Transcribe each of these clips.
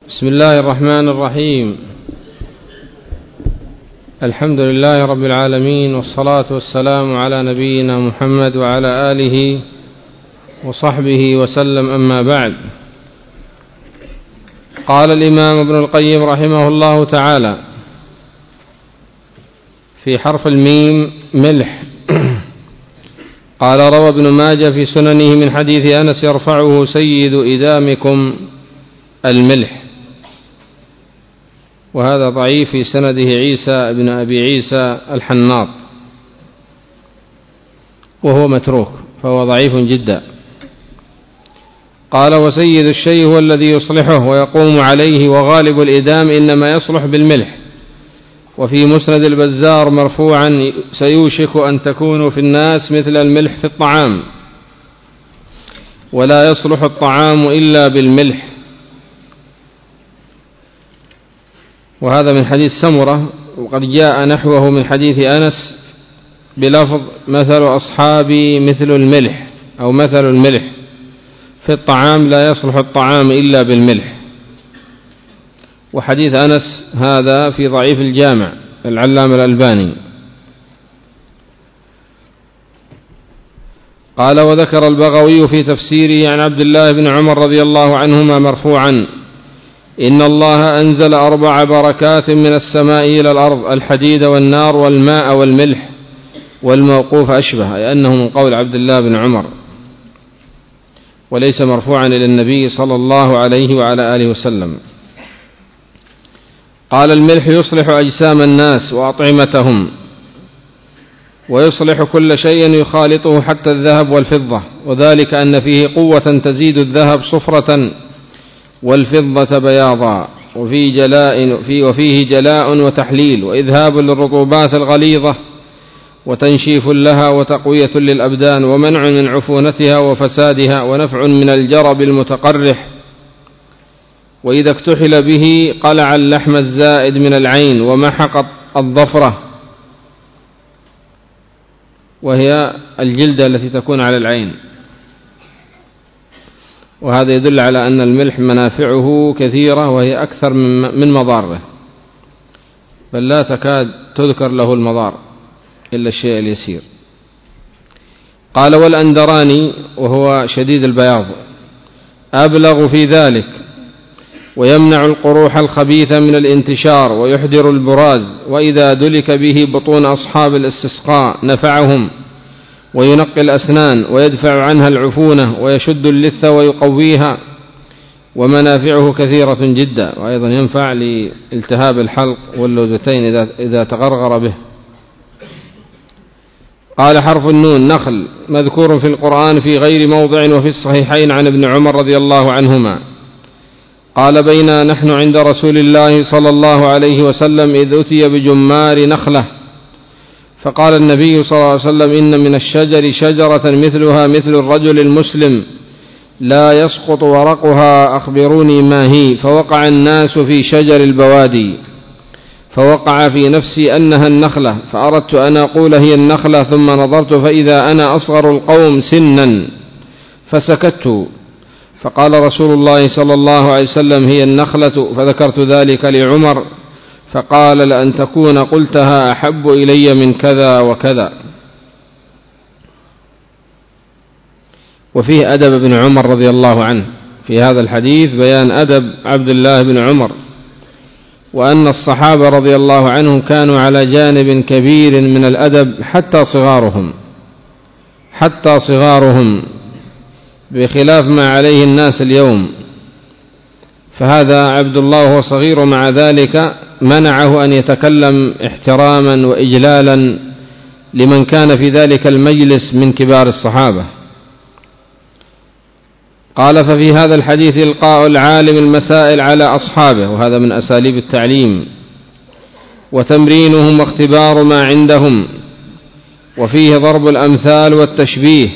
بسم الله الرحمن الرحيم. الحمد لله رب العالمين، والصلاة والسلام على نبينا محمد وعلى آله وصحبه وسلم، أما بعد. قال الإمام ابن القيم رحمه الله تعالى في حرف الميم ملح. قال: روى ابن ماجه في سننه من حديث أنس يرفعه: سيد إدامكم الملح. وهذا ضعيف، في سنده عيسى بن أبي عيسى الحناط، وهو متروك، فهو ضعيف جدا. قال: وسيد الشيء هو الذي يصلحه ويقوم عليه، وغالب الإدام إنما يصلح بالملح. وفي مسند البزار مرفوعا: سيوشك أن تكون في الناس مثل الملح في الطعام، ولا يصلح الطعام إلا بالملح. وهذا من حديث سمرة، وقد جاء نحوه من حديث أنس بلفظ: مثل أصحابي مثل الملح، أو مثل الملح في الطعام، لا يصلح الطعام إلا بالملح. وحديث أنس هذا في ضعيف الجامع العلامة الألباني. قال: وذكر البغوي في تفسيره عن عبد الله بن عمر رضي الله عنهما مرفوعا: إن الله أنزل 4 بركات من السماء إلى الأرض: الحديد والنار والماء والملح. والموقوف أشبه، أي أنه من قول عبد الله بن عمر، وليس مرفوعا إلى النبي صلى الله عليه وعلى آله وسلم. قال: الملح يصلح أجسام الناس وأطعمتهم، ويصلح كل شيء يخالطه حتى الذهب والفضة، وذلك أن فيه قوة تزيد الذهب صفرة والفضة بياضا، وفيه جلاء وتحليل، وإذهاب للرطوبات الغليظة، وتنشيف لها، وتقوية للأبدان، ومنع من عفونتها وفسادها، ونفع من الجرب المتقرح. وإذا اكتحل به قلع اللحم الزائد من العين، ومحق الظفرة، وهي الجلدة التي تكون على العين. وهذا يدل على أن الملح منافعه كثيرة، وهي أكثر من مضاره، بل لا تكاد تذكر له المضار إلا الشيء اليسير. قال: والأندراني، وهو شديد البياض، أبلغ في ذلك، ويمنع القروح الخبيثة من الانتشار، ويحضر البراز. وإذا دلك به بطون أصحاب الاستسقاء نفعهم، وينقي الأسنان، ويدفع عنها العفونة، ويشد اللثة ويقويها. ومنافعه كثيرة جدا، وأيضا ينفع لالتهاب الحلق واللوزتين إذا تغرغر به. قال: حرف النون نخل، مذكور في القرآن في غير موضع، وفي الصحيحين عن ابن عمر رضي الله عنهما قال: بينا نحن عند رسول الله صلى الله عليه وسلم إذ أتي بجمار نخلة، فقال النبي صلى الله عليه وسلم: إن من الشجر شجرة مثلها مثل الرجل المسلم لا يسقط ورقها، أخبروني ما هي. فوقع الناس في شجر البوادي، فوقع في نفسي أنها النخلة، فأردت أن أقول هي النخلة، ثم نظرت فإذا أنا أصغر القوم سنا، فسكت. فقال رسول الله صلى الله عليه وسلم: هي النخلة. فذكرت ذلك لعمر، فقال: لأن تكون قلتها أحب إلي من كذا وكذا. وفيه أدب ابن عمر رضي الله عنه في هذا الحديث، بيان أدب عبد الله بن عمر، وأن الصحابة رضي الله عنهم كانوا على جانب كبير من الأدب حتى صغارهم، بخلاف ما عليه الناس اليوم. فهذا عبد الله وهو صغير، مع ذلك منعه أن يتكلم احتراما وإجلالا لمن كان في ذلك المجلس من كبار الصحابة. قال: ففي هذا الحديث إلقاء العالم المسائل على أصحابه، وهذا من أساليب التعليم، وتمرينهم واختبار ما عندهم. وفيه ضرب الأمثال والتشبيه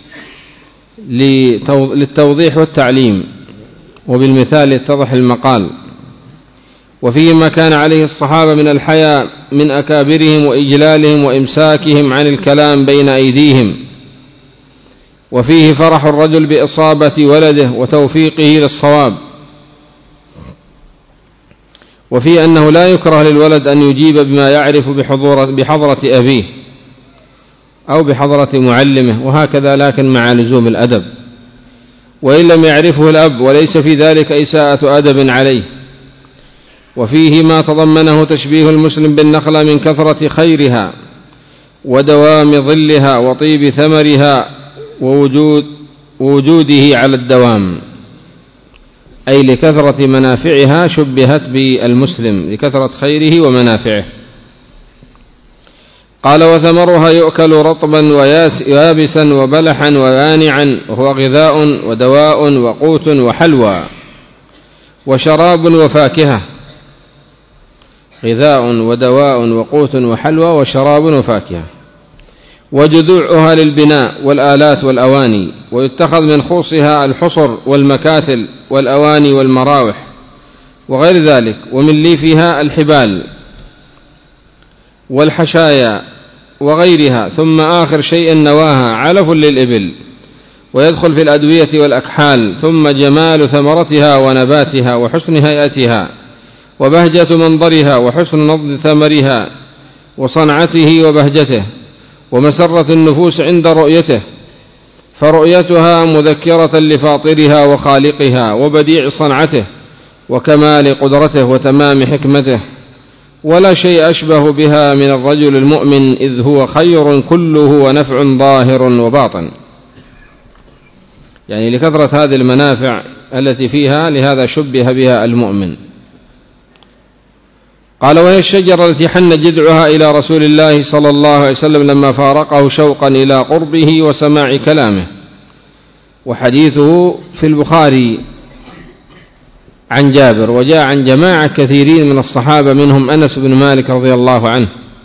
للتوضيح والتعليم، وبالمثال يتضح المقال. وفيه ما كان عليه الصحابة من الحياء من أكابرهم، وإجلالهم، وإمساكهم عن الكلام بين أيديهم. وفيه فرح الرجل بإصابة ولده وتوفيقه للصواب، وفي أنه لا يكره للولد أن يجيب بما يعرف بحضرة أبيه أو بحضرة معلمه وهكذا، لكن مع لزوم الأدب، وإن لم يعرفه الأب وليس في ذلك إساءة أدب عليه. وفيه ما تضمنه تشبيه المسلم بالنخلة من كثرة خيرها ودوام ظلها وطيب ثمرها ووجوده على الدوام، أي لكثرة منافعها شبهت بالمسلم لكثرة خيره ومنافعه. قال: وثمرها يؤكل رطبا ويابسا وبلحا ويانعا، وهو غذاء ودواء وقوت وحلوى وشراب وفاكهة. غذاء ودواء وقوت وحلوى وشراب وفاكهة. وجذوعها للبناء والآلات والأواني، ويتخذ من خوصها الحصر والمكاتل والأواني والمراوح وغير ذلك، ومن ليفها الحبال والحشايا وغيرها. ثم آخر شيء نواها علف للإبل، ويدخل في الأدوية والأكحال. ثم جمال ثمرتها ونباتها وحسن هيئتها وبهجة منظرها وحسن نضج ثمرها وصنعته وبهجته ومسرة النفوس عند رؤيته، فرؤيتها مذكرة لفاطرها وخالقها وبديع صنعته وكمال قدرته وتمام حكمته، ولا شيء أشبه بها من الرجل المؤمن، إذ هو خير كله ونفع ظاهر وباطن. يعني لكثرة هذه المنافع التي فيها، لهذا شبه بها المؤمن. قال: وهي الشجرة التي حن جذعها إلى رسول الله صلى الله عليه وسلم لما فارقه شوقا إلى قربه وسماع كلامه. وحديثه في البخاري عن جابر، وجاء عن جماعة كثيرين من الصحابة منهم أنس بن مالك رضي الله عنه،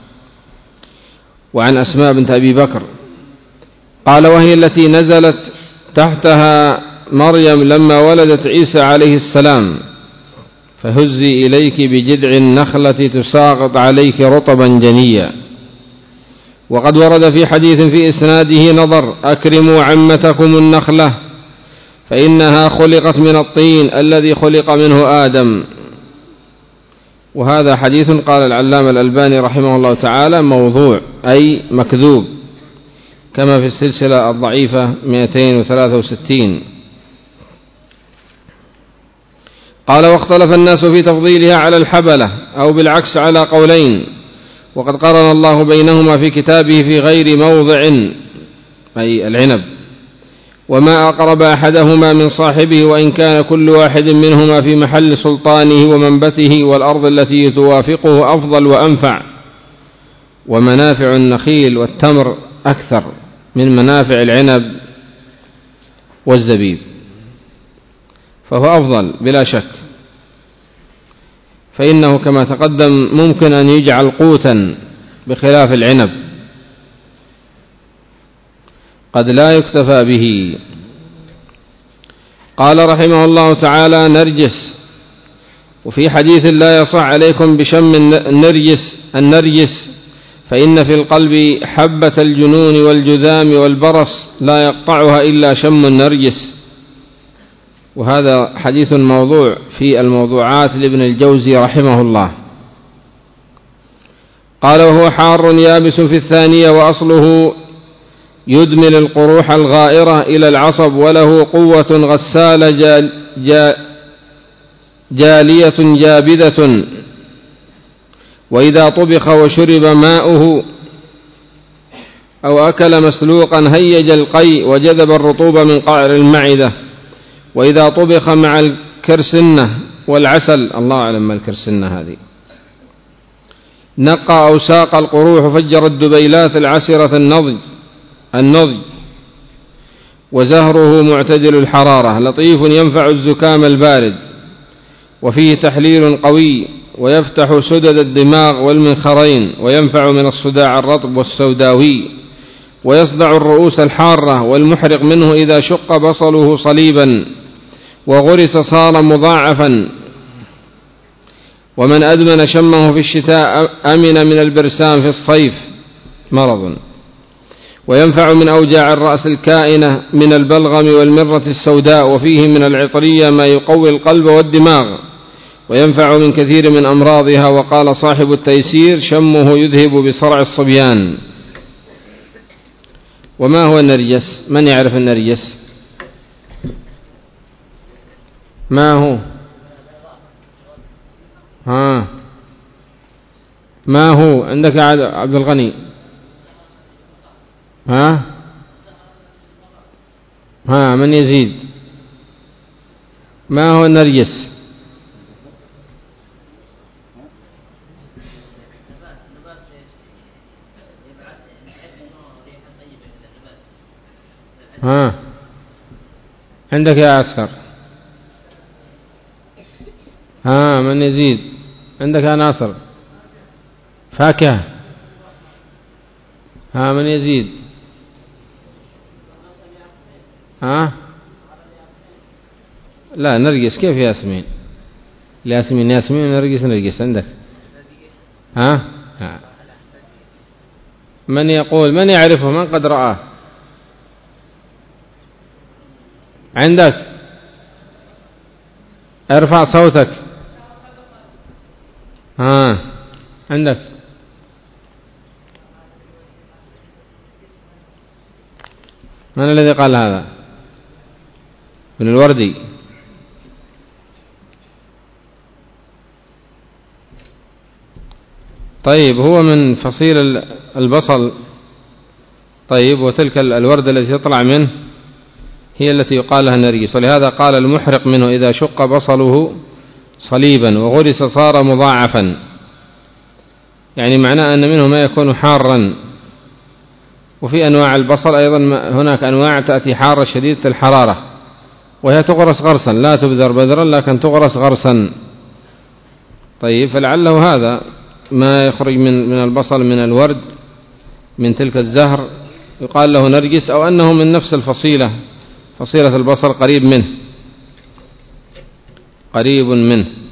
وعن أسماء بنت أبي بكر. قال: وهي التي نزلت تحتها مريم لما ولدت عيسى عليه السلام، فهزي إليك بجذع النخلة تساقط عليك رطبا جنيا. وقد ورد في حديث في إسناده نظر: أكرموا عمتكم النخلة فإنها خلقت من الطين الذي خلق منه آدم. وهذا حديث قال العلامة الألباني رحمه الله تعالى موضوع، أي مكذوب، كما في السلسلة الضعيفة 263. قال: واختلف الناس في تفضيلها على الحبلة أو بالعكس على قولين، وقد قرن الله بينهما في كتابه في غير موضع، أي العنب، وما أقرب أحدهما من صاحبه، وإن كان كل واحد منهما في محل سلطانه ومنبته والأرض التي توافقه أفضل وأنفع. ومنافع النخيل والتمر أكثر من منافع العنب والزبيب، فهو أفضل بلا شك، فإنه كما تقدم ممكن أن يجعل قوتا بخلاف العنب قد لا يكتفى به. قال رحمه الله تعالى: نرجس. وفي حديث: لا يصح عليكم بشم النرجس فإن في القلب حبة الجنون والجذام والبرص لا يقطعها إلا شم النرجس. وهذا حديث موضوع في الموضوعات لابن الجوزي رحمه الله. قال: وهو حار يابس في الثانية، وأصله يدمل القروح الغائرة إلى العصب، وله قوة غسالة جالية جابدة، وإذا طبخ وشرب ماؤه أو أكل مسلوقا هيج القي وجذب الرطوبة من قعر المعدة، وإذا طبخ مع الكرسنة والعسل، الله أعلم ما الكرسنة هذه، نقى أو ساق القروح فجر الدبيلات العسرة النضج، وزهره معتدل الحرارة لطيف ينفع الزكام البارد، وفيه تحليل قوي ويفتح سدد الدماغ والمنخرين، وينفع من الصداع الرطب والسوداوي، ويصدع الرؤوس الحارة، والمحرق منه إذا شق بصله صليبا وغرس صار مضاعفا. ومن أدمن شمه في الشتاء أمن من البرسام في الصيف مرض. وينفع من أوجاع الرأس الكائنة من البلغم والمرة السوداء، وفيه من العطرية ما يقوي القلب والدماغ، وينفع من كثير من أمراضها. وقال صاحب التيسير: شمه يذهب بصرع الصبيان. وما هو النرجس؟ من يعرف النرجس؟ ما هو؟ ما هو عندك يا عبد الغني؟ من يزيد؟ ما هو النرجس؟ عندك يا عسكر؟ من يزيد؟ عندك يا ناصر؟ فاكهة. من يزيد؟ لا، نرجس. كيف ياسمين؟ ياسمين نرجس عندك. من يقول؟ من يعرفه؟ من قد رآه؟ عندك؟ ارفع صوتك. عندك؟ من الذي قال هذا؟ ابن الوردي. طيب، هو من فصيل البصل. طيب، وتلك الوردة التي تطلع منه هي التي يقال لها النرجس. ولهذا قال المحرق منه: إذا شق بصله صليبا وغرس صار مضاعفا. يعني معناه أن منه ما يكون حارا. وفي أنواع البصل أيضا هناك أنواع تأتي حارة شديدة الحرارة، وهي تغرس غرسا، لا تبذر بذرا لكن تغرس غرسا. طيب، فلعله هذا ما يخرج من البصل، من الورد، من تلك الزهر، يقال له نرجس، أو أنه من نفس الفصيلة، فصيلة البصل قريب منه.